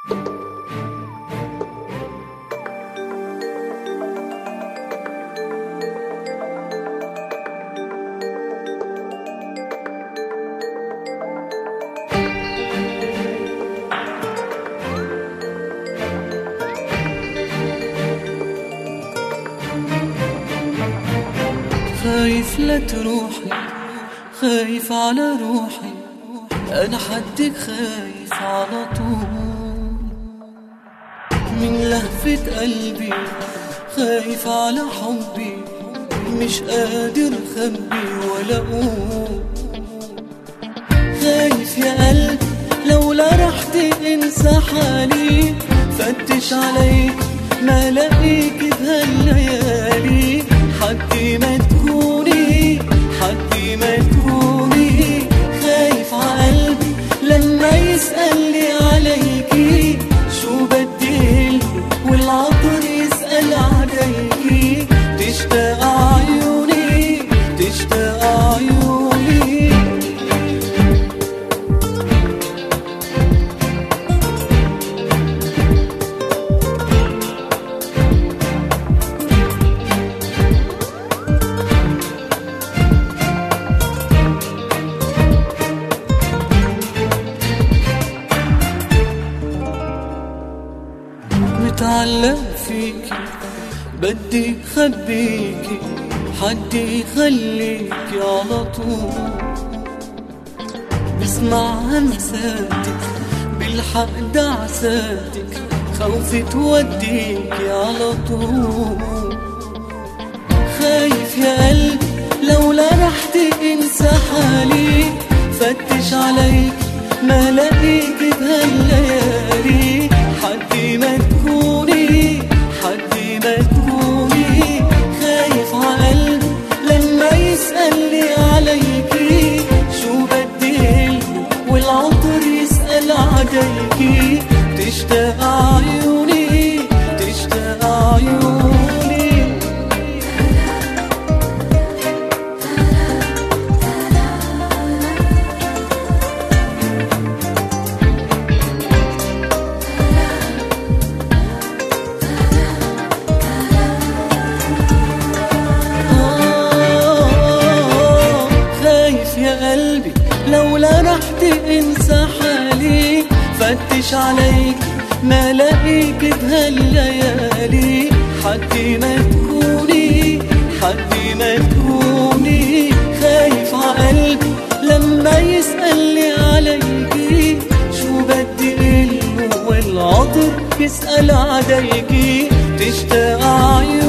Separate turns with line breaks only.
خايف لا تروحي، خايف على روحي، أنا حدك خايف على طول من لهفة قلبي، خايف على حبي، مش قادر أخبي ولا أقول. خايف يا قلبي لولا رحتي انسى حالي، فتش عليك ما لاقيك بهالليالي، حدي ما تكوني، حدي ما تكوني. خايف عقلبي لما يسألني عليكي، شو بديله والعطر يسأل عليكي، تشتاق عيوني، تشتاق عيوني. متعلق فيكي بدي خبيكي، حدي يخليكي على طول، بسمع همساتك بالحق دعساتك، خوفي توديكي على طول. خايف يا قلبي لولا رحتي انسى حالي، فتش عليك ما لاقيك بهالليالي، حدي ما تكوني، حدي ما تكوني. خايف عقلبي لما يسألني عليكي، شو بديله والعطر يسأل عليكي، تشتاق عيوني، تشتاق عيوني. قلبي لولا رحتي انسى حالي، فتش عليك ما لاقيك بهالليالي، حدي ما تكوني، حدي ما تكوني. خايف عقلبي لما يسألني عليكي، شو بدي قله والعطر يسأل عليكي، تشتاق عيوني.